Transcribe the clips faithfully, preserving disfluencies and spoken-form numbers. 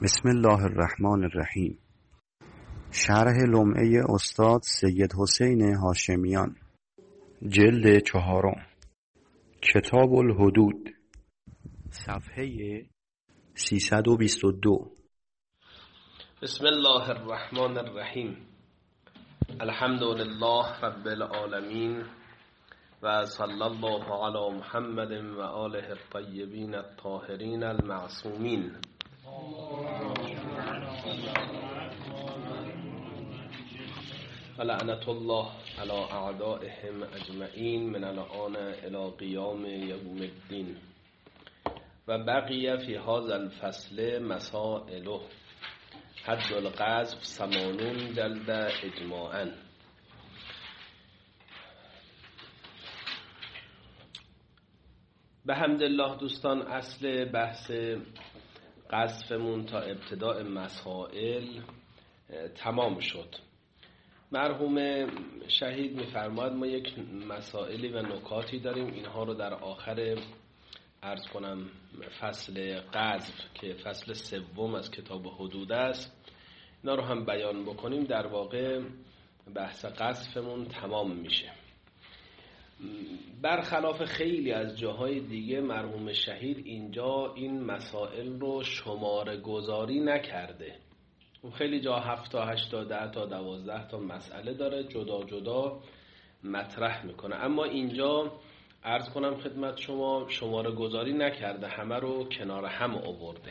بسم الله الرحمن الرحیم. شرح لمعه استاد سید حسین هاشمیان، جلد چهارم، کتاب الحدود، صفحه سیصد و بیست و دو. بسم الله الرحمن الرحیم. الحمد لله رب العالمین و صلی الله علی محمد و آله الطیبین الطاهرین المعصومین. لعنت الله علی اعدائهم اجمعین من الان الی قیام یوم الدین. و بقیه فی هذا الفصل مسائل. حد القذف ثمانون جلد اجماعا. به حمدالله دوستان، اصل بحث قذفمون تا ابتداء مسائل تمام شد. مرحوم شهید می‌فرماید ما یک مسائلی و نکاتی داریم، اینها رو در آخر عرض کنم فصل قذف که فصل سوم از کتاب حدود است، اینا رو هم بیان بکنیم. در واقع بحث قذفمون تمام میشه. برخلاف خیلی از جاهای دیگه مرحوم شهید اینجا این مسائل رو شماره گذاری نکرده. خیلی جا هفت تا هشت تا ده تا دوازده تا مسئله داره، جدا جدا مطرح میکنه، اما اینجا عرض کنم خدمت شما شماره گذاری نکرده، همه رو کنار هم آورده.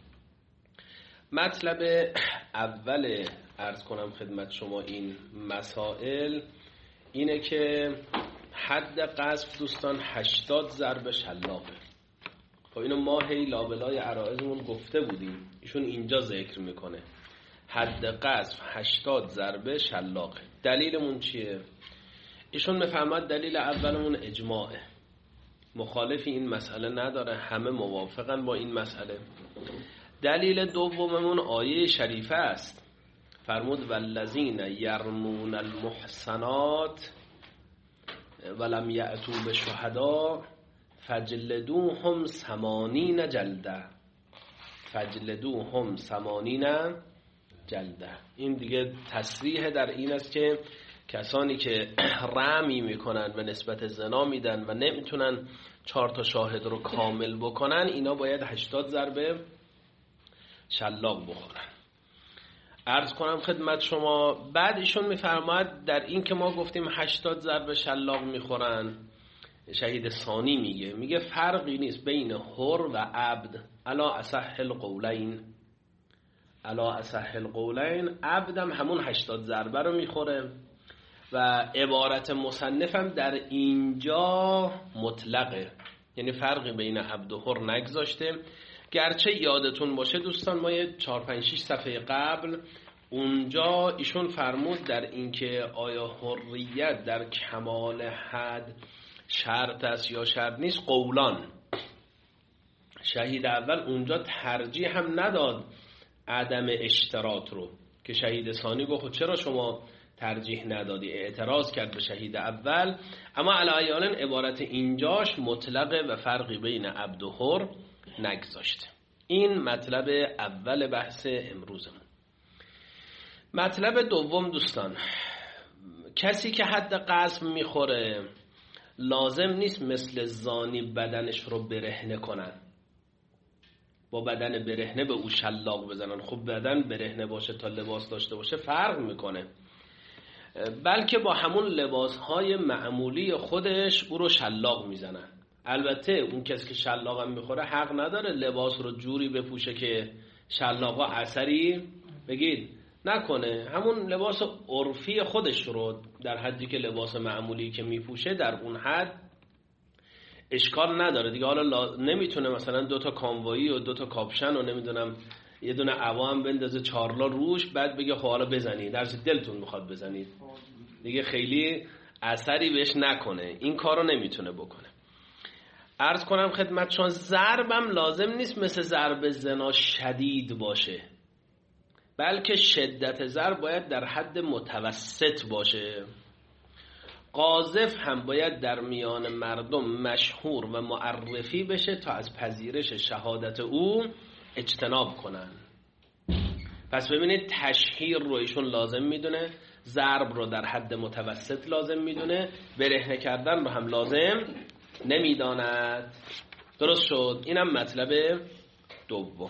مطلب اول عرض کنم خدمت شما این مسائل اینه که حد قذف دوستان هشتاد ضرب شلاقه. خب اینو ما هی لابلای عرائزمون گفته بودیم، ایشون اینجا ذکر میکنه حد قذف هشتاد ضرب شلاقه. دلیلمون چیه؟ ایشون میفهمد دلیل اولمون اجماعه، مخالفی این مسئله نداره، همه موافقن با این مسئله. دلیل دوممون آیه شریفه است، فرمود والذین یرمون المحصنات ولم یأتوا بشهداء فجلدوهم ثمانین جلده. فجلدوهم ثمانین جلده. این دیگه تصریح در این است که کسانی که رمی میکنن و نسبت زنا میدن و نمیتونن چهار تا شاهد رو کامل بکنن، اینا باید هشتاد ضربه شلاق بخورن. عرض کنم خدمت شما بعد ایشون میفرماید در این که ما گفتیم هشتاد ضربه شلاق میخورن، شهید ثانی میگه میگه فرقی نیست بین حر و عبد. الا اصح القولین، الا اصح القولین، عبدم همون هشتاد ضربه رو میخوره و عبارت مصنفم در اینجا مطلقه، یعنی فرقی بین عبد و حر نگذاشته. گرچه یادتون باشه دوستان ما یه چهار پنج شش صفحه قبل اونجا ایشون فرمود در اینکه آیا حریت در کمال حد شرط است یا شرط نیست، قولان. شهید اول اونجا ترجیح هم نداد عدم اشتراط رو، که شهید ثانی گفت چرا شما ترجیح ندادی، اعتراض کرد به شهید اول. اما علیان عبارت اینجاش مطلقه و فرقی بین عبد و حر نگذاشته. این مطلب اول بحث امروزمون. مطلب دوم دوستان، کسی که حد قذف میخوره لازم نیست مثل زانی بدنش رو برهنه کنن، با بدن برهنه به او شلاق بزنن. خب بدن برهنه باشه تا لباس داشته باشه فرق میکنه، بلکه با همون لباسهای معمولی خودش او رو شلاق میزنن. البته اون کسی که شلاق هم میخوره حق نداره لباس رو جوری بپوشه که شلاقا اثری بگید نکنه، همون لباس عرفی خودش رو در حدی که لباس معمولی که میپوشه در اون حد اشکال نداره دیگه. حالا نمیتونه مثلا دوتا کاموایی و دوتا کاپشن و نمیدونم یه دونه عوا هم بندازه چارلا روش بعد بگه خب حالا بزنید، درست دلتون میخواد بزنید دیگه، خیلی اثری بهش نکنه، این کارو نمیتونه بکنه. عرض کنم خدمت چون ضربم لازم نیست مثل ضرب زنا شدید باشه، بلکه شدت ضرب باید در حد متوسط باشه. قاذف هم باید در میان مردم مشهور و معرفی بشه تا از پذیرش شهادت او اجتناب کنن. پس ببینید تشهیر رو ایشون لازم میدونه، ضرب رو در حد متوسط لازم میدونه، برهنه کردن رو هم لازم نمیداند. درست شد؟ اینم مطلب دوم.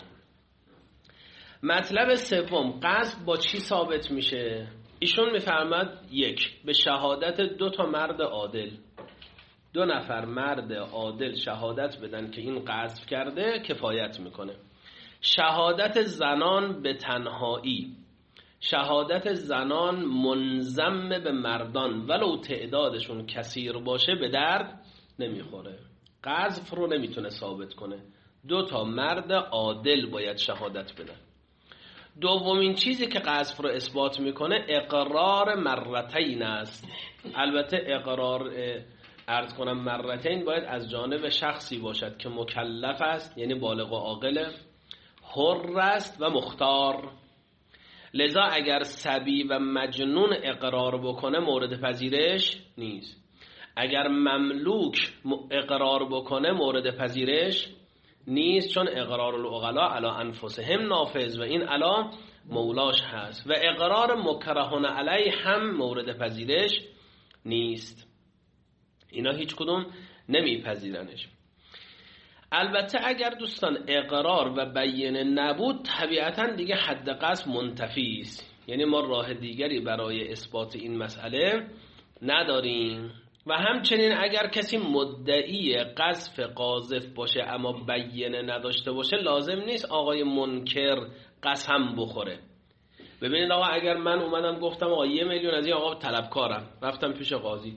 مطلب سوم، قذف با چی ثابت میشه؟ ایشون میفرماد یک، به شهادت دو تا مرد عادل، دو نفر مرد عادل شهادت بدن که این قذف کرده کفایت میکنه. شهادت زنان به تنهایی، شهادت زنان منضم به مردان ولو تعدادشون کثیر باشه به درد نمیخوره، قذف رو نمیتونه ثابت کنه. دو تا مرد عادل باید شهادت بدن. دومین چیزی که قذف رو اثبات میکنه اقرار مرتین است. البته اقرار عرض کنم مرتین باید از جانب شخصی باشد که مکلف است، یعنی بالغ و عاقل، حر است و مختار. لذا اگر صبی و مجنون اقرار بکنه مورد پذیرش نیست. اگر مملوک اقرار بکنه مورد پذیرش نیست، چون اقرار العقلا علی انفسهم نافذ و این علی مولاش هست، و اقرار مکرهون علی هم مورد پذیرش نیست. اینا هیچ کدوم نمیپذیرنش. البته اگر دوستان اقرار و بیانه نبود طبیعتا دیگه حد قذف منتفی است، یعنی ما راه دیگری برای اثبات این مسئله نداریم. و همچنین اگر کسی مدعی قذف قاذف باشه اما بیانه نداشته باشه لازم نیست آقای منکر قسم بخوره. ببینید آقا اگر من اومدم گفتم آقا یه میلیون از این آقا طلبکارم، رفتم پیش قاضی،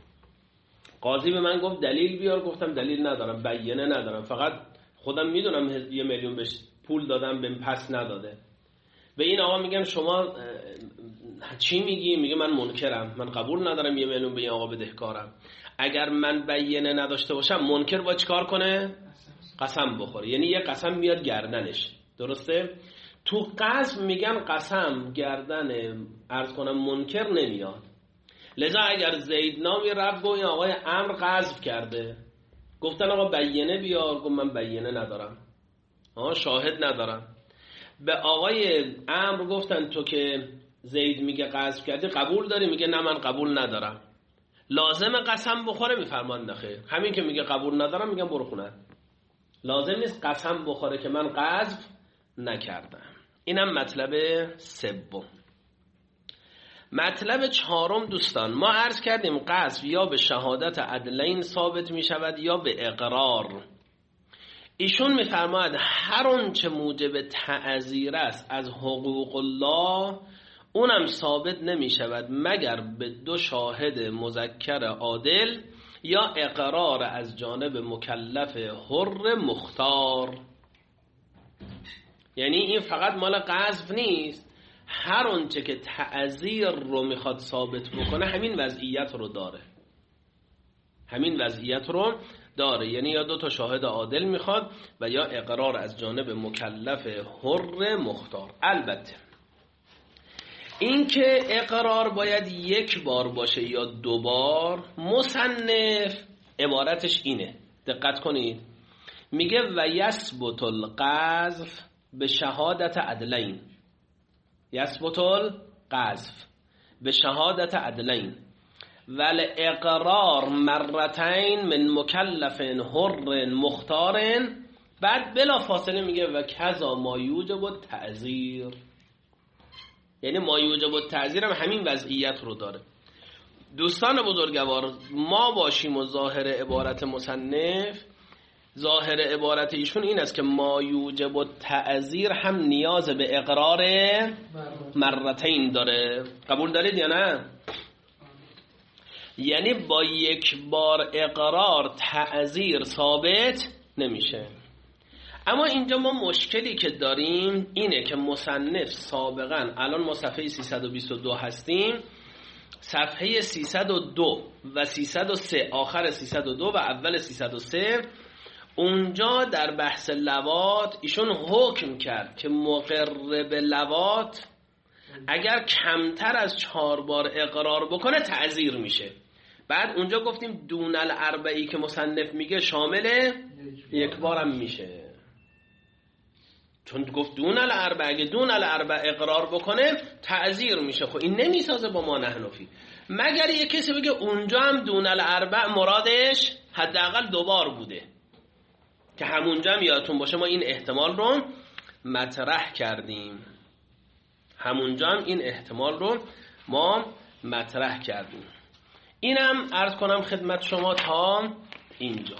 قاضی به من گفت دلیل بیار، گفتم دلیل ندارم، بیانه ندارم، فقط خودم میدونم یه میلیون بهش پول دادم بهم پس نداده. به این آقا میگن شما چی میگی؟ میگه من منکرم، من قبول ندارم یه میلیون به این آقا بدهکارم. اگر من بیانه نداشته باشم منکر با چیکار کنه؟ قسم بخوره، یعنی یه قسم میاد گردنش. درسته؟ تو قذف میگن قسم گردن عرض کنم منکر نمیاد. لذا اگر زید نامی رفت گفت این آقای عمرو قذف کرده، گفتن آقا بیانه بیار، گفت من بیانه ندارم، آها شاهد ندارم. به آقای عمرو گفتن تو که زید میگه قذف کردی قبول داری؟ میگه نه من قبول ندارم. لازم قسم بخوره؟ میفرمان نخیر، همین که میگه قبول ندارم میگم برو خونه، لازم نیست قسم بخوره که من قذف نکردم. اینم مطلب سوم. مطلب چهارم دوستان، ما عرض کردیم قذف یا به شهادت عدلین ثابت می شود یا به اقرار. ایشون میفرماید هر آنچه موجب تعزیر است از حقوق الله اونم ثابت نمی شود مگر به دو شاهد مذکر عادل یا اقرار از جانب مکلف حر مختار. یعنی این فقط مال قذف نیست، هر آنچه که تعزیر رو میخواد ثابت بکنه همین وضعیت رو داره، همین وضعیت رو داره، یعنی یا دو تا شاهد عادل میخواد و یا اقرار از جانب مکلف حر مختار. البته این که اقرار باید یک بار باشه یا دو بار، مصنف عبارتش اینه، دقت کنید، میگه و یثبت القذف به شهادت عدلین، یثبت القذف به شهادت عدلین ول اقرار مرتین من مکلف حر مختار. بعد بلا فاصله میگه و کذا ما یوجب التعزیر، یعنی ما یوجب التعزیر هم همین وضعیت رو داره. دوستان بزرگوار، ما باشیم و ظاهر عبارت مصنف، ظاهر عبارت ایشون این است که ما یوجب التعزیر هم نیاز به اقرار مرتین داره. قبول دارید یا نه؟ یعنی با یک بار اقرار تعزیر ثابت نمیشه. اما اینجا ما مشکلی که داریم اینه که مصنف سابقا، الان ما صفحه سیصد و بیست و دو هستیم، صفحه سیصد و دو و سیصد و سه، آخر سیصد و دو و اول سیصد و سه، اونجا در بحث لواط ایشون حکم کرد که مقر به لواط اگر کمتر از چهار بار اقرار بکنه تعزیر میشه. بعد اونجا گفتیم دون الاربعی که مصنف میگه شامل یک بارم میشه. چون گفت دون الاربع، اگه دون الاربع اقرار بکنه تعذیر میشه. خب این نمیسازه با ما نحنفی، مگر یه کسی بگه اونجا هم دون الاربع مرادش حداقل دوبار بوده، که همونجا هم یادتون باشه ما این احتمال رو مطرح کردیم. همونجا هم این احتمال رو ما مطرح کردیم. اینم عرض کنم خدمت شما تا اینجا.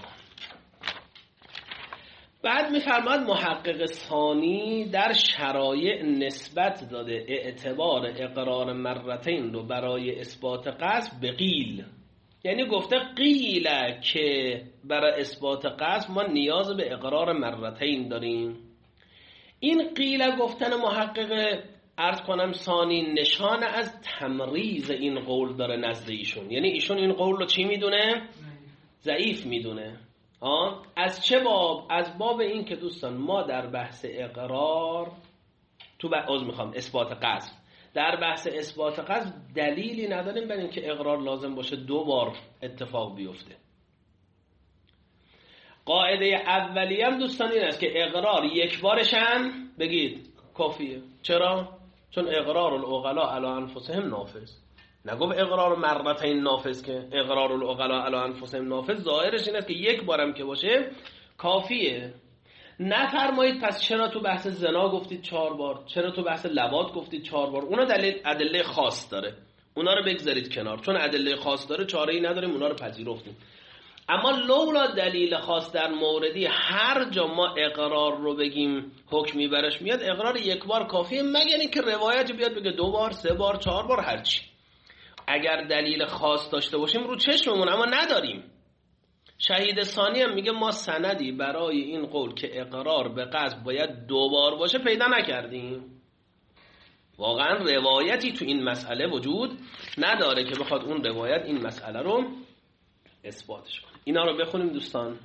بعد میفرماد محقق ثانی در شرایع نسبت داده اعتبار اقرار مرتین رو برای اثبات قصد به قیل. یعنی گفته قیل که برای اثبات قصد ما نیاز به اقرار مرتین داریم. این قیل گفتن محقق عرض کنم ثانی نشان از تمریز این قول داره نزد ایشون. یعنی ایشون این قول رو چی میدونه؟ ضعیف میدونه. آه؟ از چه باب؟ از باب این که دوستان ما در بحث اقرار تو عذر میخوام اثبات قصد، در بحث اثبات قصد دلیلی نداریم برای اینکه اقرار لازم باشه دو بار اتفاق بیفته. قاعده اولیه هم دوستان این است که اقرار یک بارش هم بگید کافیه. چرا؟ چون اقرار العقلاء علی انفسهم نافذ. نگفت اقرار مرتين نافذ، که اقرار العقلاء علی انفسهم نافذ ظاهرش این است که یک بارم که باشه کافیه. نفرمایید پس چرا تو بحث زنا گفتید چهار بار، چرا تو بحث لواط گفتید چهار بار. اونا دلیل ادله خاص داره، اونا رو بگذارید کنار، چون ادله خاص داره چاره ای نداریم، اونا رو پذیرفتیم. اما لولا دلیل خاص در موردی هر جا ما اقرار رو بگیم حکمی برش میاد، اقرار یک بار کافیه، مگر اینکه روایت بیاد بگه دو بار، سه بار، چهار بار، هرچی. اگر دلیل خاص داشته باشیم رو چشممون، اما نداریم. شهید ثانی هم میگه ما سندی برای این قول که اقرار به قصد باید دو بار باشه پیدا نکردیم. واقعا روایتی تو این مسئله وجود نداره که بخواد اون روایت این مسئله رو اثباتش کنه. اینا رو بخونیم دوستان.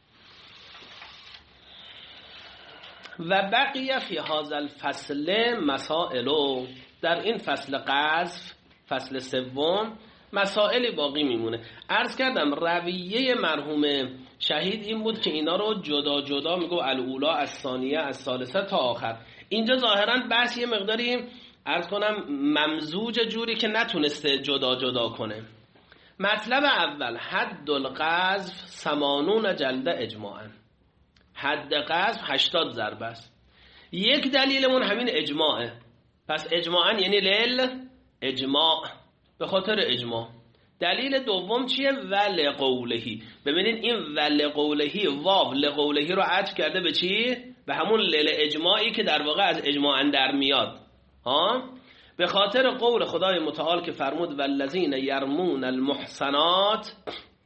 و بقیه فی هذا الفصل مسائلو، در این فصل قذف، فصل سوم، مسائلی باقی میمونه. عرض کردم رویه مرحوم شهید این بود که اینا رو جدا جدا میگو الاولا از ثانیه از ثالثه تا آخر. اینجا ظاهرا بحث یه مقداری عرض کنم ممزوج جوری که نتونسته جدا جدا کنه. مطلب اول حد القذف ثمانون جلده اجماعا. حد قذف هشتاد ضربه است. یک دلیلمون همین اجماعه. پس اجماعا یعنی لیل اجماع، به خاطر اجماع. دلیل دوم چیه؟ ولقولهی. ببینید این ولقولهی واو لقولهی رو عطف کرده به چی؟ به همون لیل اجماعی که در واقع از اجماعا در میاد. ها؟ به خاطر قول خدای متعال که فرمود والذین یرمون المحصنات.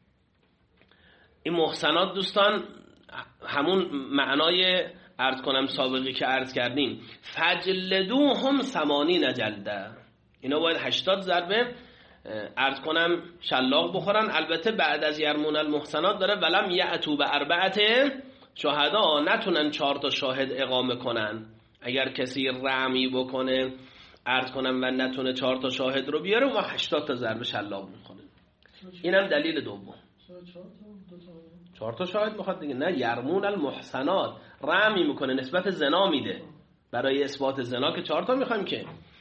این محصنات دوستان همون معنای عرض کنم سابقی که عرض کردیم، فجلدوهم ثمانین جلده. اینا باید هشتاد ضربه عرض کنم شلاق بخورن. البته بعد از یرمون المحصنات داره ولم یأتوا باربعه شهدا، نتونن چهار تا شاهد اقامه کنن. اگر کسی رمی بکنه عرض کنم و نتونه چهار تا شاهد رو بیاره و هشتاد تا ضربه شلاق میکنه. اینم دلیل دوم. چهار تا شاهد میخواد دیگه. نه، یرمون المحصنات رمی میکنه، نسبت زنا میده. برای اثبات زنا که چهار تا میخوایم که.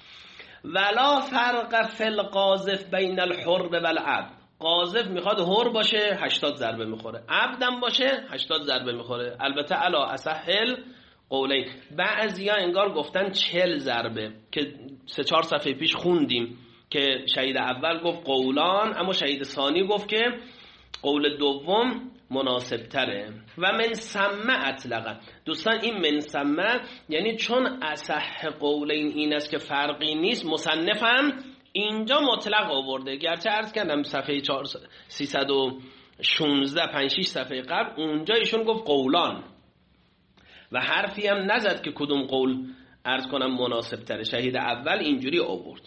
ولا فرق فی القاذف بین الحر والعبد. قاذف میخواد حر باشه هشتاد ضربه میخوره، عبدم باشه هشتاد ضربه میخوره. البته علا اصحل قولین. بعضیا انگار گفتن چهل ضربه که سه چهار صفحه پیش خوندیم که شهید اول گفت قولان، اما شهید ثانی گفت که قول دوم مناسب تره. و من سمع اطلقا. دوستان این من سمع یعنی چون اصح قولین این است که فرقی نیست، مصنفم اینجا مطلق آورده. گرچه عرض کردم صفحه سیصد و شانزده پنج شش صفحه قبل اونجا ایشون گفت قولان و حرفی هم نزد که کدوم قول عرض کنم مناسب تره. شهید اول اینجوری آورد.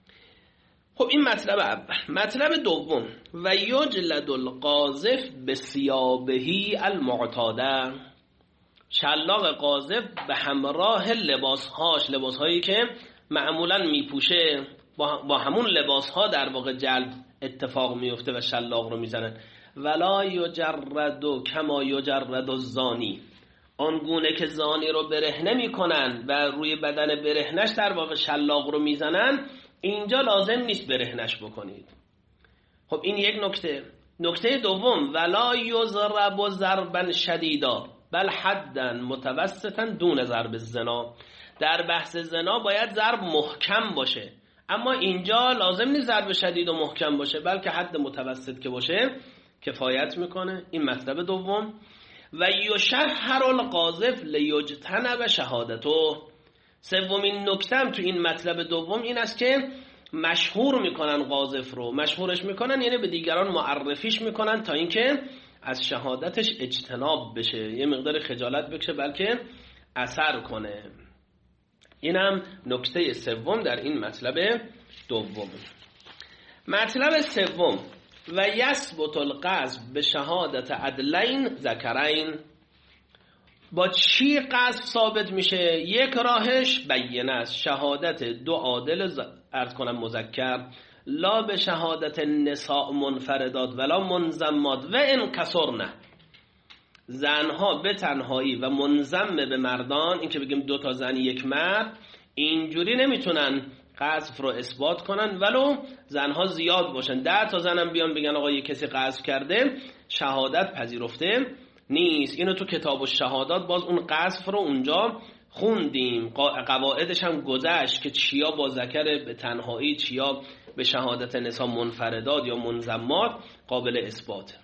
خب این مطلب اول. مطلب دوم و یجلد القاذف بثیابه المعتاده. شلاق قاذف به همراه لباسهاش، لباسهایی که معمولا میپوشه، با همون لباسها در واقع جلب اتفاق میفته و شلاق رو میزنن. ولا یجرد کما یجرد الزانی. آنگونه که زانی رو برهنه میکنن و روی بدن برهنش در واقع شلاق رو میزنن، اینجا لازم نیست برهنش بکنید. خب این یک نکته. نکته دوم، ولا یضرب ضربا شدیدا بل حدا متوسطا دون ضرب الزنا. در بحث زنا باید ضرب محکم باشه، اما اینجا لازم نیست ضرب شدید و محکم باشه، بلکه حد متوسط که باشه کفایت میکنه. این مطلب دوم. و یشهر القاذف لیجتنب شهادته. سومین نکته تو این مطلب دوم این است که مشهور میکنن قاذف رو، مشهورش میکنن یعنی به دیگران معرفیش میکنن تا اینکه از شهادتش اجتناب بشه، یه مقدار خجالت بکشه بلکه اثر کنه. اینم نکته سوم در این مطلب دوم. مطلب سوم، و یثبت القذف به شهادت عدلین ذکرین. با چی قذف ثابت میشه؟ یک راهش بینه است، شهادت دو عادل عرض کنم مذکر، لا به شهادت نساء منفردات ولا منضمات و ان کسرنه. زنها به تنهایی و منضم به مردان، این که بگیم دو تا زن یک مرد، اینجوری نمیتونن قذف رو اثبات کنن ولو زنها زیاد باشن. ده تا زنم بیان بگن آقا یه کسی قذف کرده، شهادت پذیرفته نیست. اینو تو کتاب الشهادات باز اون قذف رو اونجا خوندیم، قواعدش هم گذشت که چیا با ذکر به تنهایی، چیا به شهادت نساء منفردات یا منضمات قابل اثبات.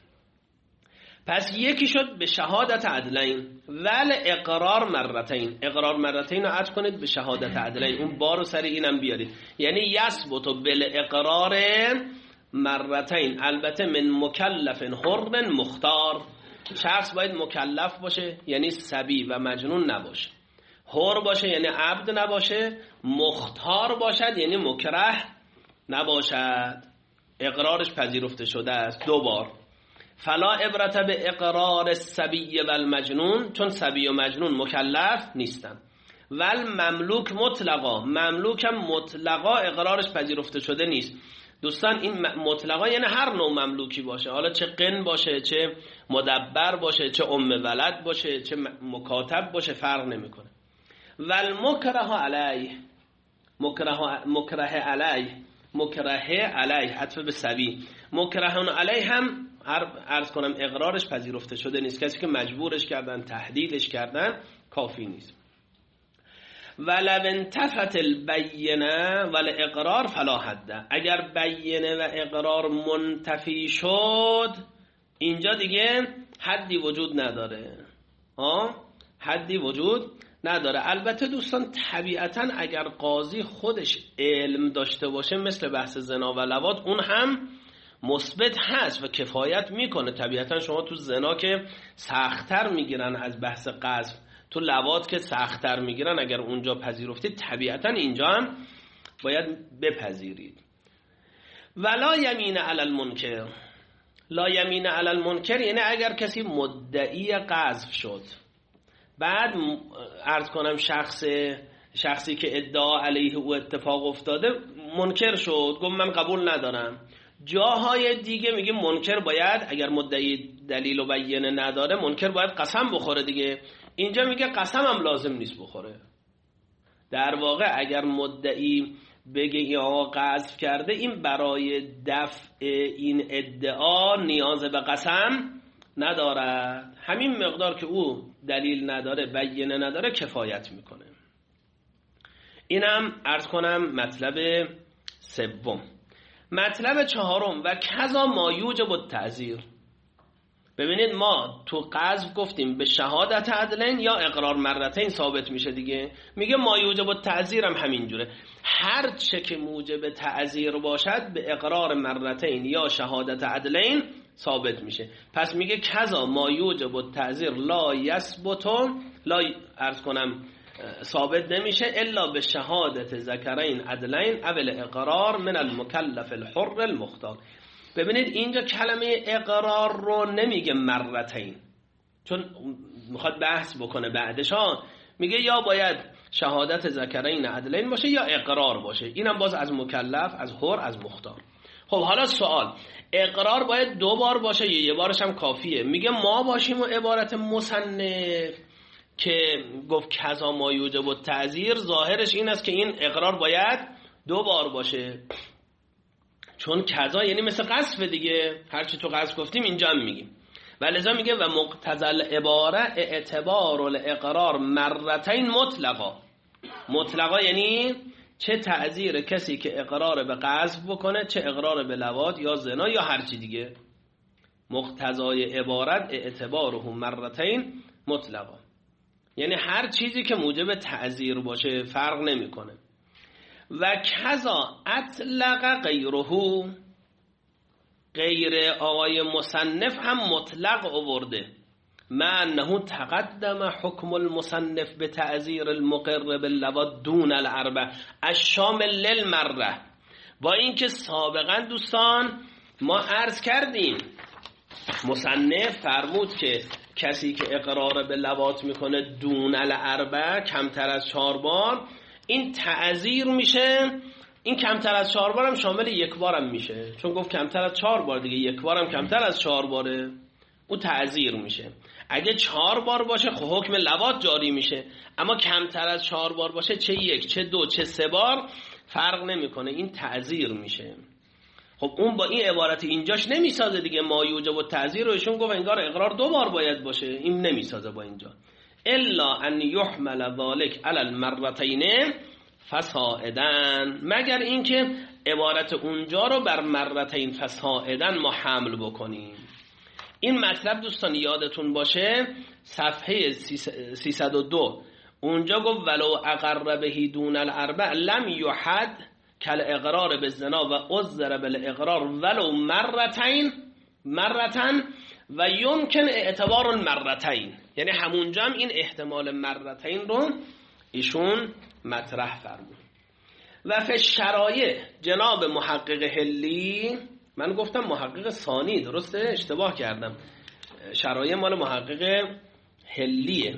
پس یکی شد به شهادت عدلین ول اقرار مرتین. اقرار مرتین رو عد کنید به شهادت عدلین، اون بارو سر اینم بیارید، یعنی یثبت بالاقرار مرتین، البته من مکلف حر مختار. شخص باید مکلف باشه یعنی صبی و مجنون نباشه، حر باشه یعنی عبد نباشه، مختار باشد یعنی مکره نباشد، اقرارش پذیرفته شده است. دو بار. فلا عبرت به اقرار الصبی و المجنون، چون صبی و مجنون مکلف نیستن. ول مملوک مطلقا، مملوک هم مطلقا اقرارش پذیرفته شده نیست. دوستان این مطلقا یعنی هر نوع مملوکی باشه، حالا چه قن باشه، چه مدبر باشه، چه ام ولد باشه، چه مکاتب باشه، فرق نمیکنه. ول مکره علیه، مکره مکره علیه، مکره علیه عطف به صبی، مکرهون علیه هم عرض کنم اقرارش پذیرفته شده نیست، کسی که مجبورش کردن، تهدیدش کردن کافی نیست. ولو انتفت البینه والاقرار فلا حد. اگر بینه و اقرار منتفی شد اینجا دیگه حدی وجود نداره، ها حدی وجود نداره. البته دوستان طبیعتا اگر قاضی خودش علم داشته باشه مثل بحث زنا و لواط، اون هم مثبت هست و کفایت میکنه. طبیعتا شما تو زنا که سخت‌تر میگیرن از بحث قذف، تو لواط که سخت‌تر میگیرن، اگر اونجا پذیرفتید طبیعتا اینجا هم باید بپذیرید. ولا یمین علی المنکر، لا یمین علی المنکر یعنی اگر کسی مدعی قذف شد، بعد عرض کنم شخص شخصی که ادعا علیه او اتفاق افتاده منکر شد، گفت من قبول ندارم. جاهای دیگه میگه منکر باید اگر مدعی دلیل و بیانه نداره منکر باید قسم بخوره دیگه. اینجا میگه قسم هم لازم نیست بخوره. در واقع اگر مدعی بگه این آقا قذف کرده، این برای دفع این ادعا نیاز به قسم ندارد، همین مقدار که او دلیل نداره، بیانه نداره کفایت میکنه. اینم عرض کنم مطلب سوم. مطلب چهارم، و کذا ما یوجب التعزیر. ببینید ما تو قذف گفتیم به شهادت عدلین یا اقرار مرتین ثابت میشه دیگه، میگه ما یوجب التعزیر هم همینجوره، هر چه که موجب تعزیر باشد به اقرار مرتین یا شهادت عدلین ثابت میشه. پس میگه کذا ما یوجب التعزیر لا یثبت، لا عرض کنم ثابت نمیشه الا به شهادت ذکرین عدلین اول اقرار من المکلف الحر المختار. ببینید اینجا کلمه اقرار رو نمیگه مرتین، چون میخواد بحث بکنه بعدش ها، میگه یا باید شهادت ذکرین عدلین باشه یا اقرار باشه. اینم باز از مکلف، از حر، از مختار. خب حالا سوال، اقرار باید دو بار باشه یا یه بارش هم کافیه؟ میگه ما باشیم و عبارت مصنف که گفت کذا ما یوجب التعزیر، ظاهرش این است که این اقرار باید دو بار باشه، چون کذا یعنی مثل قذف دیگه، هرچی تو قذف گفتیم اینجا هم میگیم. و لذا میگه و مقتضی العباره اعتبار الاقرار مرتين مطلقا. مطلقا یعنی چه تعزیر کسی که اقرار به قذف بکنه، چه اقرار به لواط یا زنا یا هرچی دیگه. مقتضای عبارت اعتباره مرتين مطلقا، یعنی هر چیزی که موجب تعزیر باشه فرق نمیکنه. و کذا اطلق غیره، غیر آقای مصنف هم مطلق آورده، مع انه تقدم حکم المصنف به تعزیر المقر باللواط دون الاربع الشامل للمره. با اینکه سابقا دوستان ما عرض کردیم مصنف فرمود که کسی که اقرار به لواط میکنه دون الاربع، کمتر از چهار بار، این تعزیر میشه. این کمتر از چهار بار هم شامل یک بارم میشه، چون گفت کمتر از چهار بار دیگه، یک بارم کمتر از چهار باره، او تعزیر میشه. اگه چهار بار باشه خب حکم لواط جاری میشه، اما کمتر از چهار بار باشه، چه یک چه دو چه سه بار فرق نمیکنه، این تعزیر میشه. خب اون با این عبارت اینجاش نمیسازه دیگه، ما یوجب التعزیر رو ایشون گفت انگار اقرار دو بار باید باشه، این نمیسازه با اینجا. الا ان یحمل ذلك علی المرتين فصاعدا، مگر اینکه عبارت اونجا رو بر مرتين فصاعدا ما حمل بکنیم. این مطلب دوستان یادتون باشه صفحه سیصد و دو اونجا گفت ولو اقر به دون الاربع لم یحد کل اقرار بالزنا و عذر بالاقرار ولو مرتين مرتين و یمکن اعتبار المرتين، یعنی همونجا هم این احتمال مرتين رو ایشون مطرح فرمود. و فی شرایع جناب محقق حلی، من گفتم محقق ثانی، درسته؟ اشتباه کردم، شرایع مال محقق حلیه.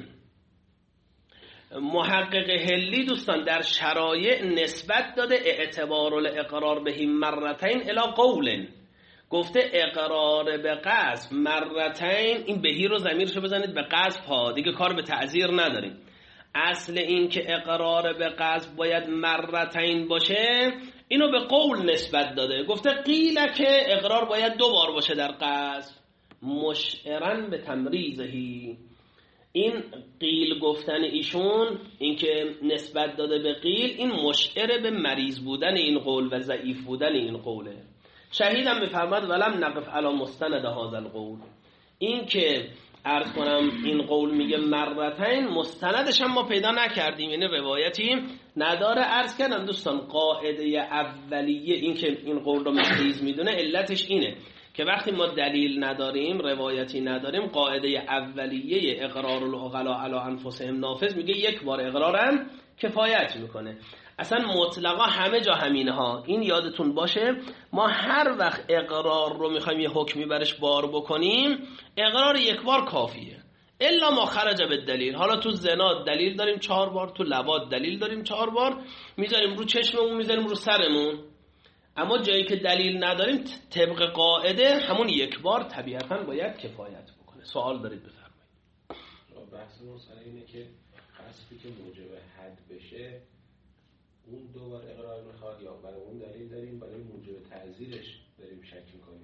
محقق حلی دوستان در شرایع نسبت داده اعتبار الاقرار به مرتين الی قول، گفته اقرار به قذف مرتين، این بهی رو ضمیرشو بزنید به قذف ها، دیگه کار به تعزیر نداریم. اصل این که اقرار به قذف باید مرتين باشه اینو به قول نسبت داده، گفته قیل که اقرار باید دو بار باشه در قذف، مشعرن به تمریزهی. این قیل گفتن ایشون، این که نسبت داده به قیل، این مشعر به مریض بودن این قول و ضعیف بودن این قوله. شهیدم میفرماد ولم نقف علی مستند هذا القول، این که عرض کنم این قول میگه مرتين، مستندش هم ما پیدا نکردیم، یعنی روایتی نداره. عرض کردم دوستان قاعده اولیه این که این قول رو مریض میدونه علتش اینه که وقتی ما دلیل نداریم، روایتی نداریم، قاعده اولیه اقرار العقلاء علی انفسهم نافذ، میگه یک بار اقرارم کفایت میکنه. اصلا مطلقا همه جا همینه ها، این یادتون باشه. ما هر وقت اقرار رو میخوایم یه حکمی برش بار بکنیم، اقرار یک بار کافیه، الا ما خرج به دلیل. حالا تو زنا دلیل داریم چهار بار، تو لواط دلیل داریم چهار بار، میذاریم رو چشممون، میذاریم رو سرمون. اما جایی که دلیل نداریم طبق قاعده همون یک بار طبیعتا باید کفایت بکنه. سوال دارید بفرمایید. بحث مسئله اینه که قصفی که موجب حد بشه اون دوبار اقرار میخواد یا برای اون دلیل داریم، برای موجب تعزیرش داریم شک میکنیم؟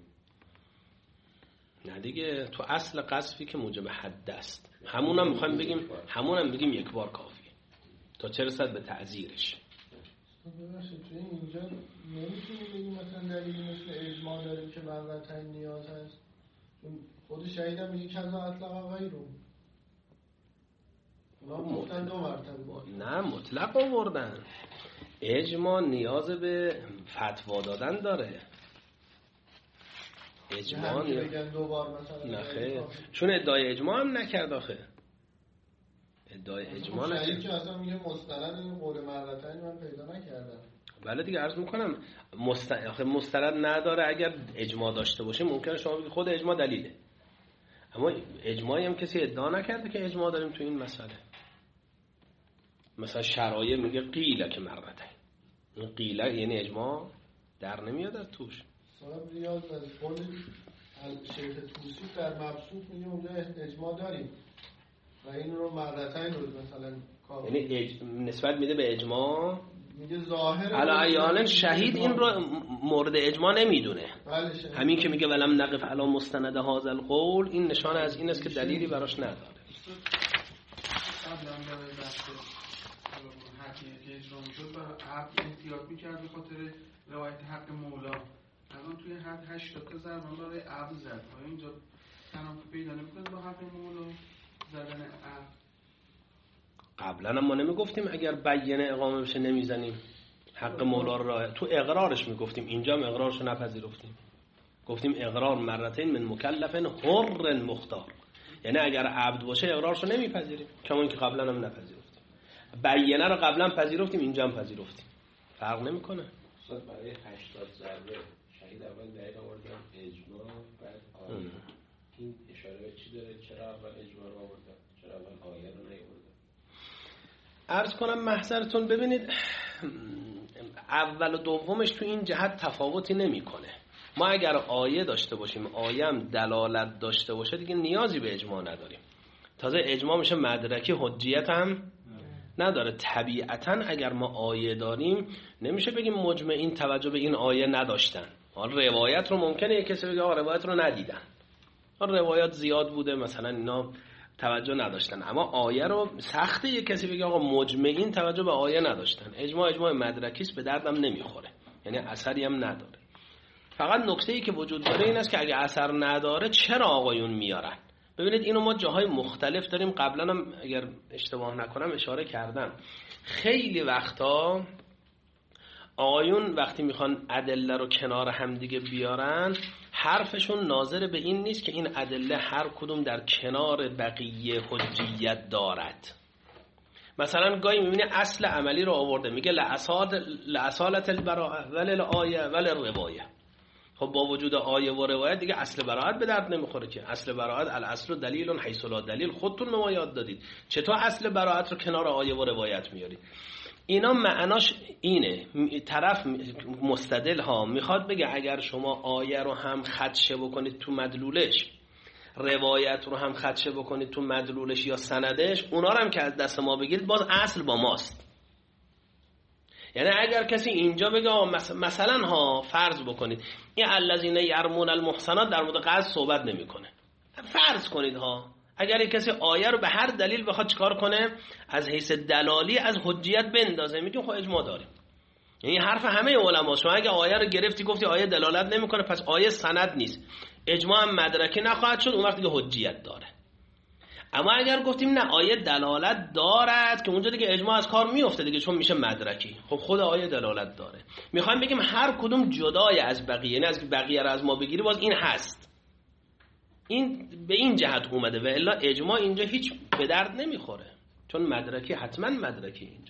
نه دیگه، تو اصل قصفی که موجب حد است همونم میخوایم بگیم، همونم بگیم یک بار کافیه تا چه رسد به تعزیرش. ببخشید توی اینجا نمیتونیم بگیم مثلا دلیلی مثل اجماع داریم که مرتين نیاز هست، چون خود شهید هم میگه کذا اطلق غیره، اونا گفتن دو مرتبه. نه مطلق آوردن، اجماع نیاز به فتوا دادن داره. اجماع بگن دو بار مثلا، نه خیر، چون ادعای اجماع هم نکرد آخه، ادعای اجماع نکرد. شهید که اصلا میگه مستند این قول مرتين من پیدا نکردم. بله دیگه، عرض میکنم مستند، آخه مستند نداره. اگر اجماع داشته باشه ممکنه شما بگید خود اجماع دلیله، اما اجماعی هم کسی ادعا نکرده که اجماع داریم تو این مسئله. مثلا شرایع میگه قیله که مرتين، این قیله یعنی اجماع در نمیاد از توش. صاحب ریاض از قول شیخ توسی در مبسوط میگه اونجا اجماع داریم، و این رو مرتين رو مثلا کار یعنی اج... نسبت میده به اجماع، میگه ظاهر علیان شهید این رو مورد اجماع نمیدونه. بله همین که میگه ولم نقف علی مستند هذا القول، این نشان از این است که دلیلی براش نداره. قبلا برای بحث حقیقی که اجرا میشد برای عبد احتیاط میکرد به خاطر روایت حق مولا. الان توی حد هشتاد تا ضربان برای عبد زد. آیا اینجا تنافی پیدا نمیکنه با حق مولا زدن عبد؟ قبلا هم ما نمیگفتیم اگر بیانه اقامه بشه نمیزنیم حق مولا رو، تو اقرارش میگفتیم، اینجا هم اقرارشو نپذیرفتیم، گفتیم اقرار مرتين من مکلف حر مختار، یعنی اگر عبد باشه اقرارشو نمیپذیریم، کما اینکه قبلا هم نپذیرفتیم. بیانه رو قبلا پذیرفتیم، اینجا هم پذیرفتیم، فرق نمیکنه. صد برای هشتاد ضربه شهید اول دلیل آوردن اجماع، بعد آیه. این اشاره به چی داره؟ چرا اول اجماع رو آوردن؟ چرا اول آیه رو نیاوردن؟ عرض کنم محضرتون، ببینید اول و دومش تو این جهت تفاوتی نمیکنه. ما اگر آیه داشته باشیم، آیه هم دلالت داشته باشه، دیگه نیازی به اجماع نداریم. تازه اجماع میشه مدرکی، حجیت هم نداره. طبیعتا اگر ما آیه داریم نمیشه بگیم مجمعین توجه به این آیه نداشتن. حالا روایت رو ممکنه یک کسی بگه آقا روایت رو ندیدن، حالا روایت زیاد بوده مثلا اینا توجه نداشتن، اما آیه رو سخته یک کسی بگه آقا مجمعین توجه به آیه نداشتن. اجماع اجماع مدرکی است، به دردم نمیخوره، یعنی اثری هم نداره. فقط نکته‌ای که وجود داره این است که اگه اثر نداره چرا آقایون میارن. ببینید اینو ما جاهای مختلف داریم، قبلا هم اگر اشتباه نکنم اشاره کردم، خیلی وقتا آقایون وقتی میخوان ادله رو کنار هم دیگه بیارن، حرفشون ناظر به این نیست که این ادله هر کدوم در کنار بقیه حجیت دارد. مثلا گاهی میبینی اصل عملی رو آورده، میگه لأصالت البراءه ولی الآیه ولی الروایه. خب با وجود آیه و روایت دیگه اصل براءت به درد نمیخوره که. اصل براءت الاصل دلیل حیث لا دلیل، خودتون به ما یاد دادید. چطور اصل براءت رو کنار آیه و روایت میارید؟ اینا معناش اینه، طرف مستدل ها میخواد بگه اگر شما آیه رو هم خدشه بکنید تو مدلولش، روایت رو هم خدشه بکنید تو مدلولش یا سندش، اونا رو هم که از دست ما بگیرید، باز اصل با ماست. یعنی اگر کسی اینجا بگه مثلا ها فرض بکنید این الذین یرمون المحصنات در مورد قذف صحبت نمیکنه، فرض کنید ها، اگر یک کسی آیه رو به هر دلیل بخواد چیکار کنه، از حیث دلالی از حجیت بندازه، میگیم خب اجماع داریم. یعنی حرف همه علما، شما اگه آیه رو گرفتی گفتی آیه دلالت نمیکنه پس آیه سند نیست، اجماع هم مدرکی نخواهد شد، اون وقت دیگه حجیت داره. اما اگر گفتیم نه آیه دلالت دارد، که اونجا دیگه اجماع از کار میفته دیگه، چون میشه مدرکی. خب خود آیه دلالت داره، میخوایم بگیم هر کدوم جدای از بقیه، یعنی از بقیه رو از ما بگیری باز این هست. این به این جهت اومده و الا اجماع اینجا هیچ به درد نمیخوره، چون مدرکی حتما مدرکی اینجا.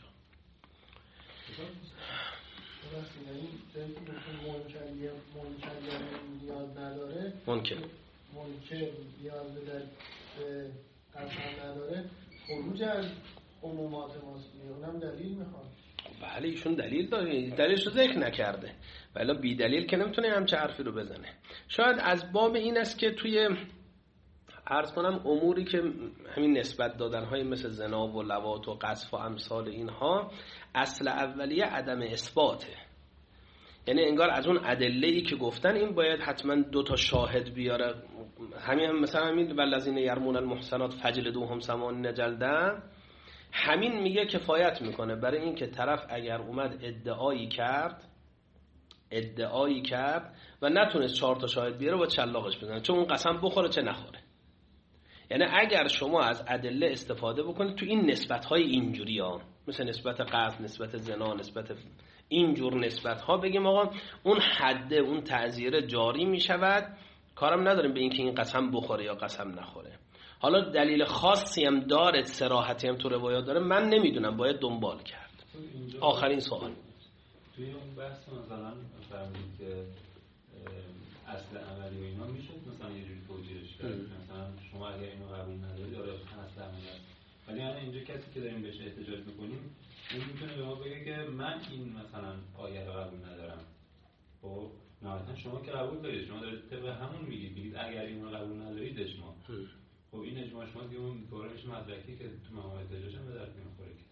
نیاز نداره، ممکن ممکن نیاز به قسم نداره، خروج از عمومات ماست، اونم دلیل میخواد. بله ایشون دلیل داره، دلیلش رو ذکر نکرده، ولی بی دلیل که نمیتونه همچه حرفی رو بزنه. شاید از باب این است که توی عرض کنم اموری که همین نسبت دادنهای مثل زنا و لواط و قذف و امثال اینها، اصل اولیه عدم اثباته. یعنی انگار از اون ادله‌ای که گفتن این باید حتما دو تا شاهد بیاره، همین مثلا همین والذین یرمون المحصنات فجلدوهم ثمانین جلده، همین میگه کفایت میکنه برای این که طرف اگر اومد ادعایی کرد ادعایی کرد و نتونست چهار تا شاهد بیاره با چلاقش بزنه، چون اون قسم بخوره چه نخوره. یعنی اگر شما از ادله استفاده بکنید تو این نسبت‌های اینجوری ها، مثل نسبت قذف، نسبت زنا، نسبت اینجور نسبت‌ها، بگیم آقا اون حده، اون تعزیره جاری میشود، کارم نداریم به این که این قسم بخوره یا قسم نخوره. حالا دلیل خاصی هم داره، صراحتی هم تو روایات داره، من نمیدونم، باید دنبال کرد. آخرین سوال توی اون بحث مثلا فرمودید که اصل عملی و اینا میشه مثلا یه جوری توجیهش کرد، مثلا شما اگر اینو قبول ندارید داره اصل عملی است، ولی الان اینجا کسی که داریم بهش احتجاج میکنیم اون میتونه به ما بگه که من این مثلا آیه رو قبول ندارم. خب نهایتا شما که قبول دارید، شما دارید طبق همون میگید، میگید اگر اینو قبول ندارید اجماع. خب خب این اجماع شما دیگه اون دوره میشه مدرکی که تو مقام احتجاج هم به درد نمیخوره که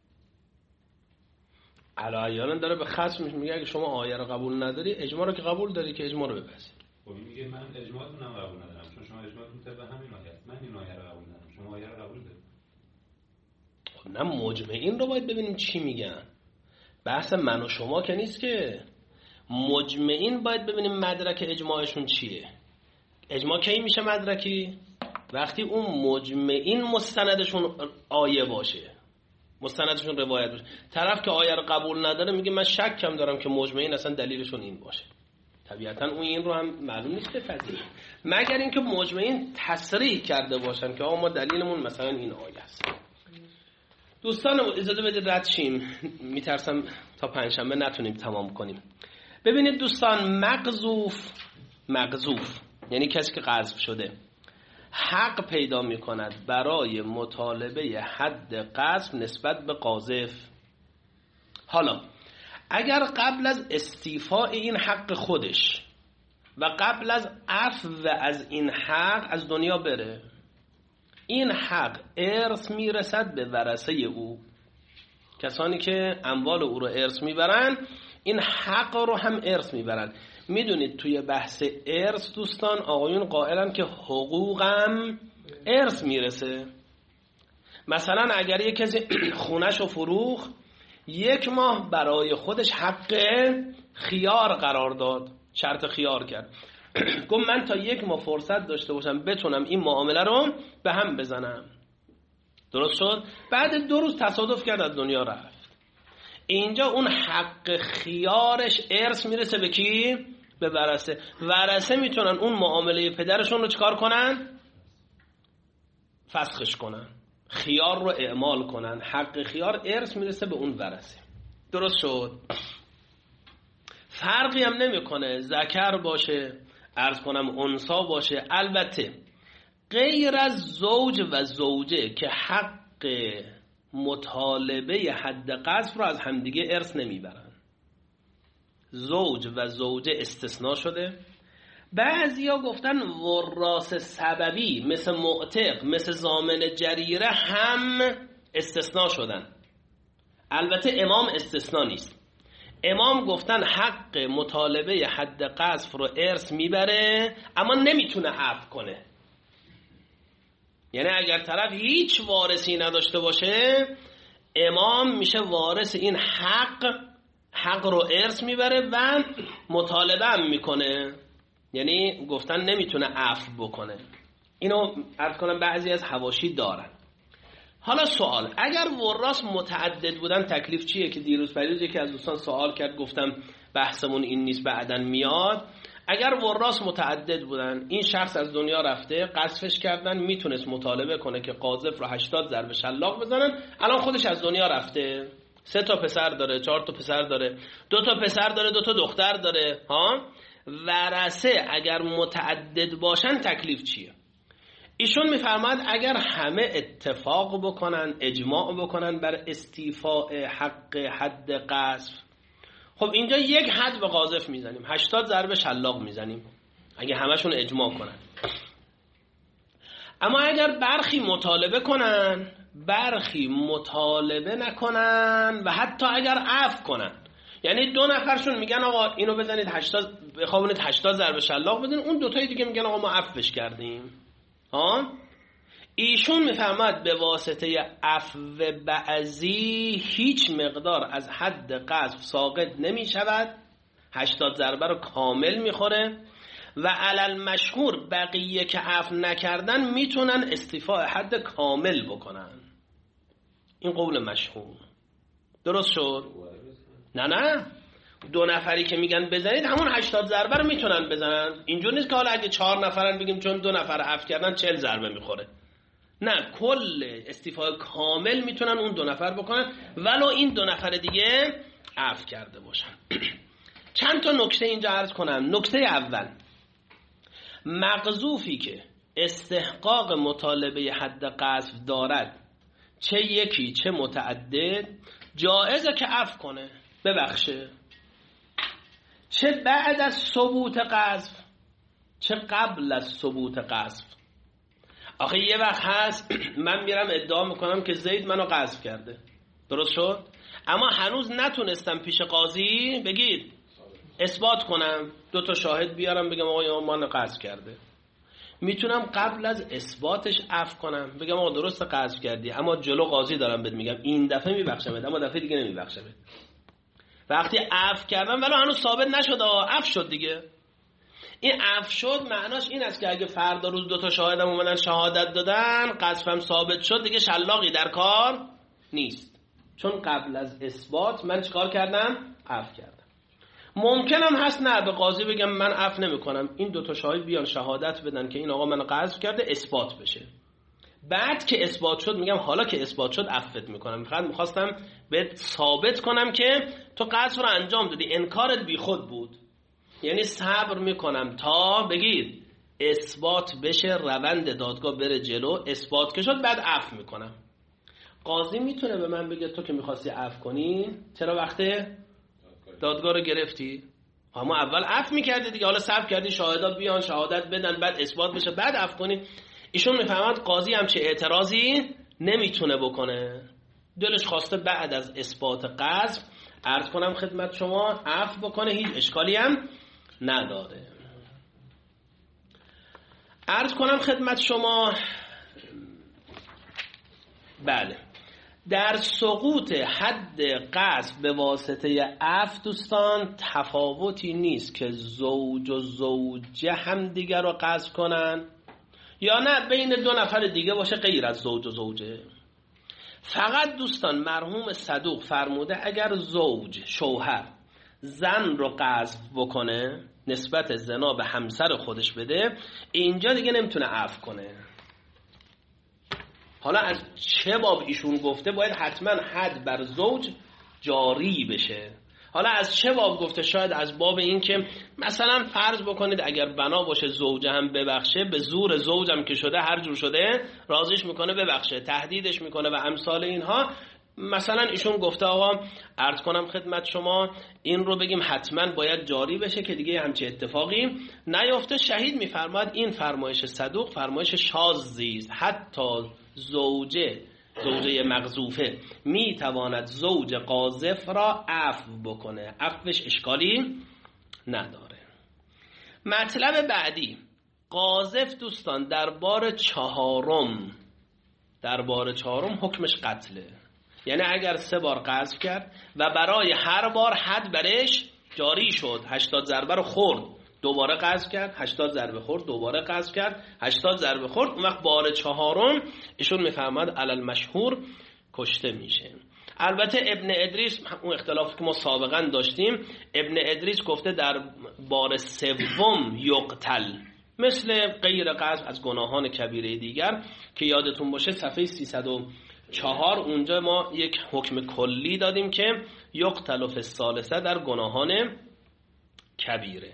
علایانا داره به خصم میگه اگه شما آیه رو قبول نداری اجماع رو که قبول داری که اجماع رو بپذیر. خب این میگه من اجماعتون هم قبول ندارم چون شما اجماعتون طبق همین آیه است، من این آیه رو قبول ندارم، شما آیه رو قبول دارید. خب نه مجمعین رو باید ببینیم چی میگن، بحث من و شما که نیست که. مجمعین باید ببینیم مدرک اجماعشون چیه. اجماع کی میشه مدرکی؟ وقتی اون مجمعین مستندشون آیه باشه، مستندشون روایت باشه. طرف که آیه رو قبول نداره میگه من شکم دارم که مجمعین اصلا دلیلشون این باشه. طبیعتا اون این رو هم معلوم نیست بپذیره مگر اینکه مجمعین تصریح کرده باشن که آقا ما دلیلمون مثلا این آیه است. دوستان اجازه بدید رد شیم، میترسم تا پنجشنبه نتونیم تمام کنیم. ببینید دوستان، مقذوف مقذوف یعنی کسی که قذف شده حق پیدا میکند برای مطالبه حد قذف نسبت به قاذف. حالا اگر قبل از استیفاء این حق خودش و قبل از عفو از این حق از دنیا بره، این حق ارث میرسد به ورثه او. کسانی که اموال او رو ارث میبرن این حق رو هم ارث میبرن. میدونید توی بحث ارث دوستان آقایون قائلن که حقوقم ارث میرسه. مثلا اگر یک کسی خونش رو فروخت، یک ماه برای خودش حق خیار قرار داد، شرط خیار کرد، گفت من تا یک ماه فرصت داشته باشم بتونم این معامله رو به هم بزنم. درست شد؟ بعد دو روز تصادف کرد از دنیا رفت. اینجا اون حق خیارش ارث میرسه به کی؟ به ورثه. ورثه میتونن اون معامله پدرشون رو چکار کنن؟ فسخش کنن، خیار رو اعمال کنن. حق خیار ارث میرسه به اون ورثه. درست شد؟ فرقی هم نمیکنه ذکر باشه عرض کنم انثا باشه. البته غیر از زوج و زوجه که حق مطالبه حد قذف رو از همدیگه ارث نمیبرن، زوج و زوجه استثناء شده. بعضیا گفتن وراث سببی مثل معتق مثل ضامن جریره هم استثناء شدن. البته امام استثناء نیست. امام گفتن حق مطالبه حد قذف رو ارث میبره اما نمیتونه عفو کنه. یعنی اگر طرف هیچ وارثی نداشته باشه، امام میشه وارث این حق، حق رو ارث میبره و مطالبه هم میکنه. یعنی گفتن نمیتونه عفو بکنه. اینو عرض کنم بعضی از حواشی دارن. حالا سوال، اگر وراث متعدد بودن تکلیف چیه؟ که دیروز پریز یکی از دوستان سوال کرد، گفتم بحثمون این نیست بعداً میاد. اگر وراث متعدد بودن، این شخص از دنیا رفته، قذفش کردن، میتونست مطالبه کنه که قاذف رو هشتاد ضرب شلاق بزنن. الان خودش از دنیا رفته، سه تا پسر داره، چهار تا پسر داره، دو تا پسر داره، دو تا دختر داره. ها ورثه اگر متعدد باشن تکلیف چیه؟ ایشون میفرماد اگر همه اتفاق بکنن، اجماع بکنن بر استیفاء حق حد قذف، خب اینجا یک حد به قاذف میزنیم، هشتاد ضرب شلاق میزنیم اگه همشون اجماع کنن. اما اگر برخی مطالبه کنن، برخی مطالبه نکنن و حتی اگر عفو کنن، یعنی دو نفرشون میگن آقا اینو بزنید هشتاد، بخوابونید هشتاد ضرب شلاق بدین، اون دوتای دیگه میگن آقا ما عفوش کردیم. ها ایشون میفهمد به واسطه عفو بعضی هیچ مقدار از حد قذف ساقط نمی شود، هشتاد ضربه رو کامل میخوره و علل مشهور بقیه که عفو نکردن میتونن استیفاء حد کامل بکنن. این قول مشهور. درست شد؟ نه نه دو نفری که میگن بزنید همون هشتاد ضربه رو میتونن بزنن. اینجور نیست که حالا اگه چهار نفرن بگیم چون دو نفر عفو کردن چهل ضربه میخوره. نه، کل استیفاء کامل میتونن اون دو نفر بکنن ولو این دو نفر دیگه عفو کرده باشن. چند تا نکته اینجا عرض کنم. نکته اول، مقذوفی که استحقاق مطالبه حد قذف دارد، چه یکی چه متعدد، جایزه که عفو کنه، ببخشه، چه بعد از ثبوت قذف چه قبل از ثبوت قذف. آخه یه وقت هست من میرم ادعا میکنم که زید منو قذف کرده، درست شد؟ اما هنوز نتونستم پیش قاضی بگید اثبات کنم، دو تا شاهد بیارم بگم آقا منو قذف کرده. میتونم قبل از اثباتش عفو کنم، بگم آقا درست قذف کردی اما جلو قاضی دارم بهت میگم این دفعه میبخشمت اما دفعه دیگه نمیبخشمت. وقتی عفو کردم ولی هنوز ثابت نشده، عفو شد دیگه. این عفو شد معناش این است که اگه فردا روز دو تا شاهدم اومدن شهادت دادن، قذفم ثابت شد، دیگه شلاقی در کار نیست، چون قبل از اثبات من چیکار کردم؟ عفو کردم. ممکنم هست نه به قاضی بگم من عفو نمی‌کنم، این دو تا شاهد بیان شهادت بدن که این آقا منو قذف کرده، اثبات بشه. بعد که اثبات شد میگم حالا که اثبات شد عفوت میکنم، فقط میخواستم بهت ثابت کنم که تو قذف رو انجام دادی، انکارت بیخود بود. یعنی صبر میکنم تا بگید اثبات بشه، روند دادگاه بره جلو، اثبات که شد بعد عفو میکنم. قاضی میتونه به من بگه تو که میخواستی عفو کنی چرا وقت دادگاه رو گرفتی؟ اما اول عفو میکردی دیگه، حالا صبر کردی شاهدات بیان شهادت بدن بعد اثبات بشه بعد عفو کنی. ایشون میفهمد قاضی هم چه اعتراضی نمیتونه بکنه، دلش خواسته بعد از اثبات قذف عرض کنم خدمت شما عفو بکنه، هیچ اشکالی هم نداره. عرض کنم خدمت شما بله در سقوط حد قذف به واسطه عفو دوستان تفاوتی نیست که زوج و زوجه هم دیگر رو قذف کنن یا نه بین دو نفر دیگه باشه غیر از زوج و زوجه. فقط دوستان مرحوم صدوق فرموده اگر زوج شوهر زن رو قذف بکنه نسبت زنا به همسر خودش بده، اینجا دیگه نمیتونه عفو کنه. حالا از چه باب ایشون گفته باید حتما حد بر زوج جاری بشه. حالا از چه باب گفته؟ شاید از باب این که مثلا فرض بکنید اگر بنا باشه زوجه هم ببخشه، به زور زوجم که شده هر جور شده راضیش میکنه ببخشه، تهدیدش میکنه و امثال اینها. مثلا ایشون گفته آقا عرض کنم خدمت شما این رو بگیم حتما باید جاری بشه که دیگه همچه اتفاقی نیفته. شهید میفرماد این فرمایش صدوق فرمایش شاذی است، حتی زوجه زوجه مقذوفه میتواند زوج قاذف را عفو بکنه، عفوش اشکالی نداره. مطلب بعدی قاذف دوستان در بار چهارم در بار چهارم حکمش قتله. یعنی اگر سه بار قذف کرد و برای هر بار حد برش جاری شد، هشتاد ضربه رو خورد دوباره قذف کرد، هشتاد ضربه خورد دوباره قذف کرد، هشتاد ضربه خورد، اون وقت بار چهارم ایشون میفهمد علل مشهور کشته میشه. البته ابن ادریس اون اختلافی که ما سابقا داشتیم، ابن ادریس گفته در بار سوم یقتل، مثل غیر قذف از گناهان کبیره دیگر که یادتون باشه صفحه سیصد و چهار اونجا ما یک حکم کلی دادیم که یقتل فی الثالثه در گناهان کبیره.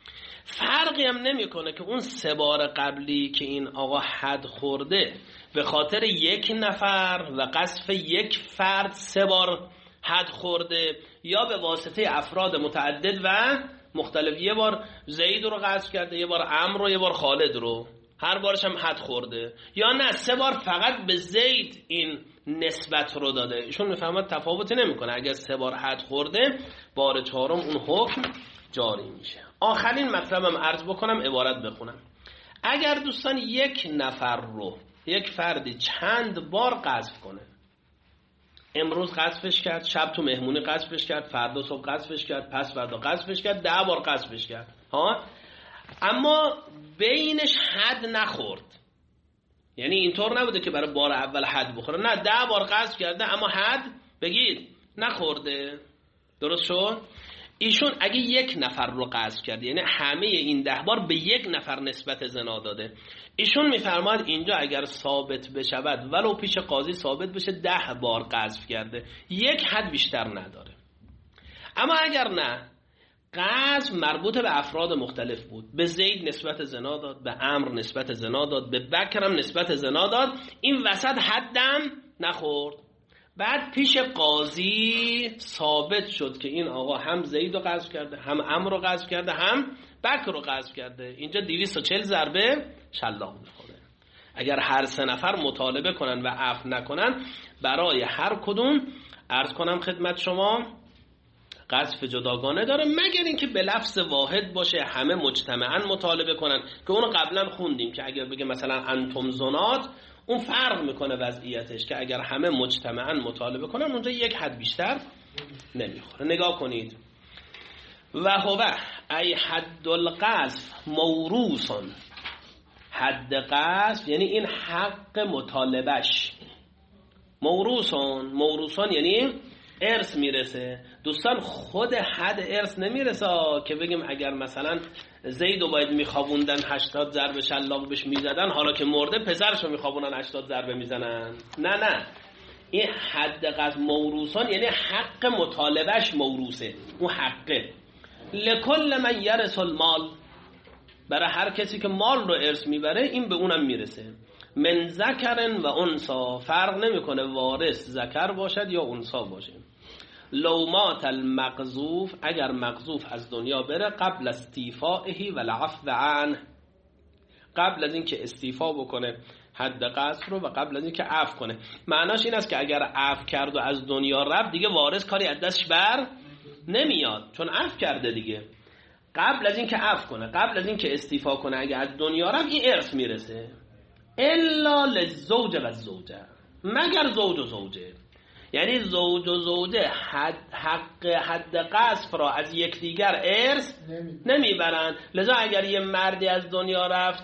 فرقی هم نمیکنه که اون سه بار قبلی که این آقا حد خورده به خاطر یک نفر و قذف یک فرد سه بار حد خورده یا به واسطه افراد متعدد و مختلف، یه بار زید رو قذف کرده، یه بار عمرو رو، یه بار خالد رو، هر بارش هم حد خورده، یا نه سه بار فقط به زید این نسبت رو داده. ایشون میفهمد تفاوتی نمیکنه، اگر سه بار حد خورده بار چهارم اون حکم جاری میشه. آخرین مطلبم عرض بکنم عبارت بخونم. اگر دوستان یک نفر رو یک فردی چند بار قذف کنه، امروز قذفش کرد، شب تو مهمونی قذفش کرد، فردا صبح قذفش کرد، پس فردا قذفش کرد، ده بار قذفش کرد ها، اما بینش حد نخورد، یعنی اینطور نبوده که برای بار اول حد بخوره، نه ده بار قذف کرده اما حد بگید نخورده، درست شد؟ ایشون اگه یک نفر رو قذف کرده یعنی همه این ده بار به یک نفر نسبت زنا داده، ایشون میفرماد اینجا اگر ثابت بشود ولو پیش قاضی ثابت بشه ده بار قذف کرده، یک حد بیشتر نداره. اما اگر نه قذف مربوط به افراد مختلف بود، به زید نسبت زنا داد، به عمرو نسبت زنا داد، به بکرم نسبت زنا داد، این وسط حدم نخورد، بعد پیش قاضی ثابت شد که این آقا هم زید رو قذف کرده، هم عمرو رو قذف کرده، هم بکر رو قذف کرده، اینجا دویست و چهل ضربه شلاق میخوره. اگر هر سه نفر مطالبه کنن و عفو نکنن، برای هر کدوم عرض کنم خدمت شما قذف جداگانه داره، مگر اینکه به لفظ واحد باشه همه مجتمعاً مطالبه کنن، که اونو قبلا خوندیم که اگر بگه مثلا انتم زنات، اون فرق میکنه وضعیتش، که اگر همه مجتمعاً مطالبه کنن اونجا یک حد بیشتر نمیخوره. نگاه کنید، و هو ای حد القذف موروث، حد قذف یعنی این حق مطالبهش، موروثون موروثون یعنی ارث میرسه. دوستان خود حد ارث نمیرسه که بگیم اگر مثلا زیدو باید میخوابوندن هشتاد ضربه شلاق بهش میزدن، حالا که مرده پسرشو میخوابونن هشتاد ضربه میزنن. نه نه، این حد قذف موروثان یعنی حق مطالبهش موروثه، اون حقه. لکل من یرث المال، برای هر کسی که مال رو ارث میبره این به اونم میرسه. من ذکر و انثى، فرق نمیکنه وارث ذکر باشد یا انثى باشه. لو مات المقذوف، اگر مقذوف از دنیا بره قبل استیفائه و العفو عنه، قبل از اینکه استیفا بکنه حد قذف رو و قبل از اینکه عفو کنه. معناش این است که اگر عفو کرد و از دنیا رفت دیگه وارث کاری از دستش بر نمیاد، چون عفو کرده دیگه. قبل از اینکه عفو کنه، قبل از اینکه استیفا کنه، اگه از دنیا رفت این ارث میرسه. الا للزوج و الزوجه، مگر زوج و زوجه، یعنی زوج و زوجه حد حق حد قذف را از یکدیگر ارث نمیبرن. لذا اگر یه مردی از دنیا رفت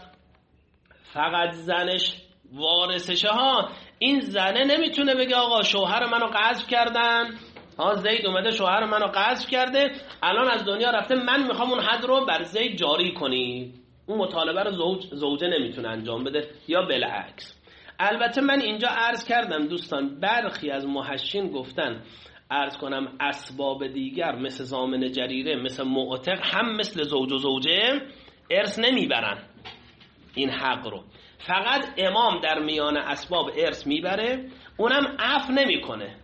فقط زنش وارثشه ها، این زنه نمیتونه بگه آقا شوهر منو قذف کردن، ها زید اومده شوهر منو قذف کرده الان از دنیا رفته، من میخوام اون حد رو بر زید جاری کنی. اون مطالبه رو زوج زوجه نمیتونه انجام بده، یا بالعکس. البته من اینجا عرض کردم دوستان، برخی از محشین گفتن عرض کنم اسباب دیگر مثل ضامن جریره، مثل معتق، هم مثل زوج و زوجه ارث نمیبرن این حق رو، فقط امام در میان اسباب ارث میبره، اونم عفو نمیکنه.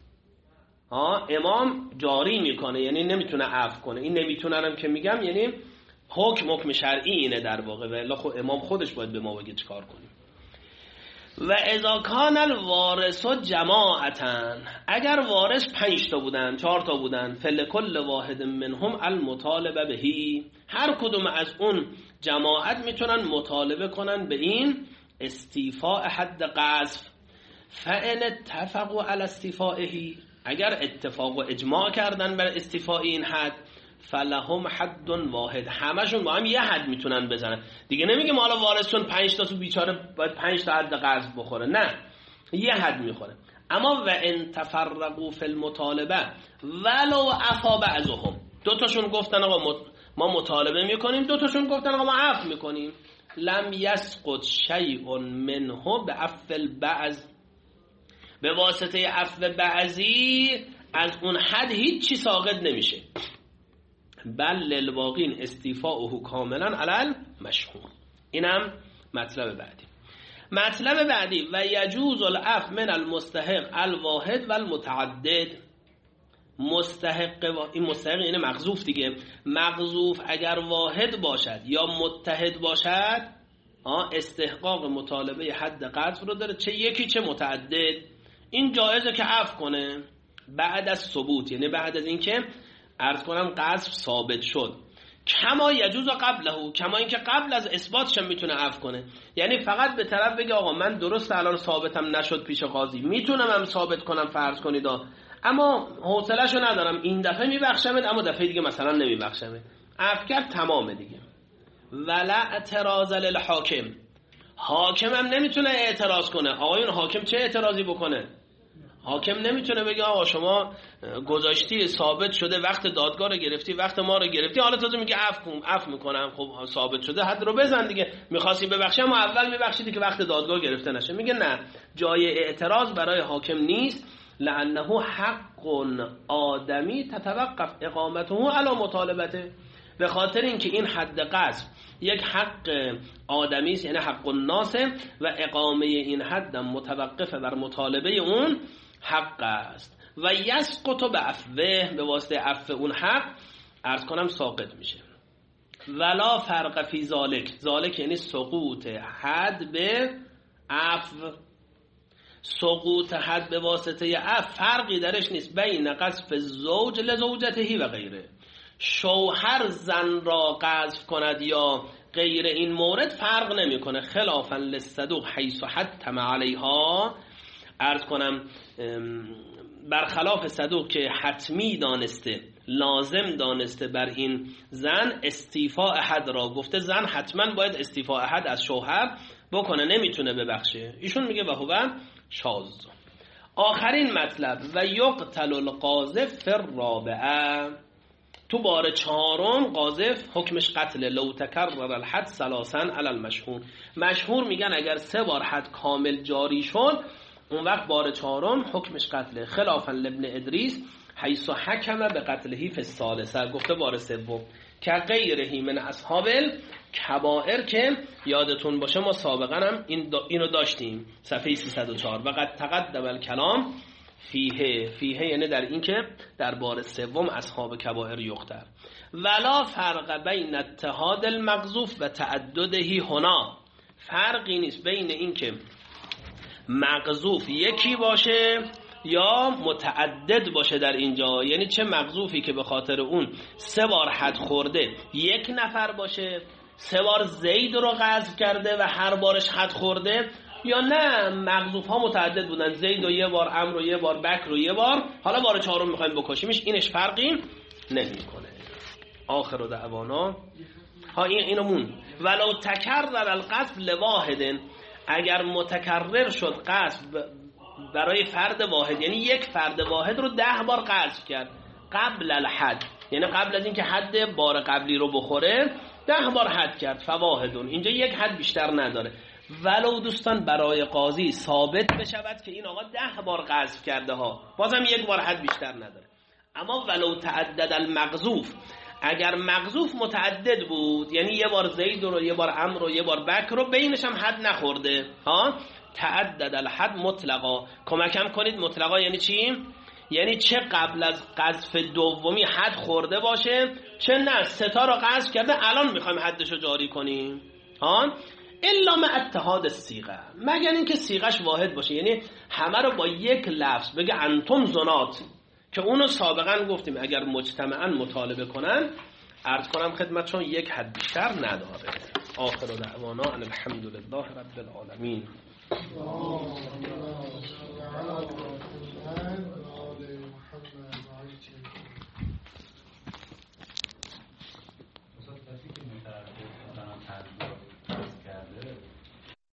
ها امام جاری میکنه، یعنی نمیتونه عفو کنه. این نمیتونم که میگم یعنی حکم حکم شرعی اینه در واقع، ولی خب امام خودش باید به ما بگه چیکار کنیم. و اذا کان الوارث جماعتن، اگر وارث پنج تا بودن، چهار تا بودن، فلکل واحد منهم المطالبه بهی، هر کدوم از اون جماعت میتونن مطالبه کنن به این استیفاء حد قذف. فان اتفقوا على استیفائه، اگر اتفاق و اجماع کردن بر استیفاء این حد، فلهم حد واحد، همشون با هم یه حد میتونن بزنن. دیگه نمیگه ما حالا وارثون پنج تا تو بیچاره باید پنج تا حد قذف بخوره، نه، یه حد میخوره. اما و ان تفرقوا فی المطالبه ولو عفا بعضهم، دو تاشون گفتن آقا ما مطالبه میکنیم، دو تاشون گفتن آقا ما عفو میکنیم، لم یسقط شیء منه بعفو البعض، به واسطه عفو بعضی از اون حد هیچ چی ساقط نمیشه. بل للواقین استیفاؤه کاملا علی المشهور. اینم مطلب بعدی. مطلب بعدی و یجوز العفو من المستحق الواحد و المتعدد. مستحق و این مستحق اینه مغزوف دیگه. مغزوف اگر واحد باشد یا متحد باشد، استحقاق مطالبه حد قذف رو داره، چه یکی چه متعدد. این جایزه که عفو کنه بعد از ثبوت، یعنی بعد از اینکه عرض کنم قذف ثابت شد. کما یجوز قبله، کما اینکه قبل از اثباتش میتونه عفو کنه. یعنی فقط به طرف بگه آقا من درست الان ثابتم نشد پیش قاضی، میتونم هم ثابت کنم فرض کنید، اما حوصله‌شو ندارم، این دفعه میبخشمت اما دفعه دیگه مثلا نمیبخشمت. عفو کرد تمامه دیگه. ولا اعتراض للحاکم، حاکم هم نمیتونه اعتراض کنه. آقایون حاکم چه اعتراضی بکنه؟ حاکم نمیتونه بگه آقا شما گذاشتی ثابت شده، وقت دادگاه رو گرفتی، وقت ما رو گرفتی، حالا تازه میگه عفو عفو میکنم. خب ثابت شده حد رو بزن دیگه، میخواستی ببخشی اما اول میبخشیدی که وقت دادگاه گرفته نشه. میگه نه، جای اعتراض برای حاکم نیست. لانه حق آدمی تتوقف اقامته علی مطالبته، به خاطر اینکه این حد قذف یک حق آدمی است، یعنی حق الناس، و اقامه این حد متوقفه بر مطالبه اون حق است. و یسقط بعفوه، به واسطه عفو اون حق عرض کنم ساقط میشه. ولا فرق فی ذالک، ذالک یعنی سقوط حد به عفو. سقوط حد به واسطه عفو فرقی درش نیست بین قذف زوج لزوجته و غیره. شوهر زن را قذف کند یا غیر این مورد فرق نمیکنه. خلافا للصدوق حیث حتم علیها، عرض کنم برخلاف صدوق که حتمی دانسته، لازم دانسته بر این زن استیفاء حد را، گفته زن حتما باید استیفاء حد از شوهر بکنه، نمیتونه ببخشه. ایشون میگه و هو شاذ. آخرین مطلب و یقتل القاذف فی الرابعه، تو بار چهارم قاذف حکمش قتل. لو تکرر الحد ثلاثا علی المشهور. مشهور میگن اگر سه بار حد کامل جاری شد اون وقت بار چهارم حکمش قتله. خلافا لابن ادریس حیث حکم به قتلهی فی الثالثه، گفته بار سوم. که غیرهی من اصحاب کبائر که یادتون باشه ما سابقا هم این دا اینو داشتیم صفحه سیصد و چهار. و قد تقدم الکلام فیه، فیه یعنی در این که در بار سوم اصحاب کبائر یختر. ولا فرق بین اتحاد المقذوف و تعددهی هنا، فرقی نیست بین این که مقذوف یکی باشه یا متعدد باشه در اینجا. یعنی چه مقذوفی که به خاطر اون سه بار حد خورده یک نفر باشه، سه بار زید رو قذف کرده و هر بارش حد خورده، یا نه مقذوف ها متعدد بودن، زید و یه بار، عمرو و یه بار، بکر و یه بار، حالا بار چهارم میخوایم بکشیمش. اینش فرقی نمیکنه. آخر دعوانا ها این اینو مون. ولو تکرر القذف لواحد، اگر متکرر شد قذف برای فرد واحد، یعنی یک فرد واحد رو ده بار قذف کرد قبل الحد، یعنی قبل از اینکه حد بار قبلی رو بخوره ده بار حد کرد، فواحدون اینجا یک حد بیشتر نداره. ولو دوستان برای قاضی ثابت بشود که این آقا ده بار قذف کرده ها، بازم یک بار حد بیشتر نداره. اما ولو تعدد المقذوف، اگر مقذوف متعدد بود، یعنی یه بار زید رو، یه بار عمرو رو، یه بار بکر رو، بینش هم حد نخورده ها، تعدد الحد مطلقا. کمکم کنید مطلقا یعنی چی؟ یعنی چه قبل از قذف دومی حد خورده باشه، چه نه ستا رو قذف کرده الان میخوایم حدشو جاری کنیم ها. الا مع اتحاد الصیغه، مگر اینکه صیغش واحد باشه، یعنی همه رو با یک لفظ بگه انتم زنات، که اونو سابقا گفتیم اگر مجتمعاً مطالبه کنن، عرض کنم خدمتشون یک حد بیشتر نداره. آخر دعوانا ان الحمد لله رب العالمین.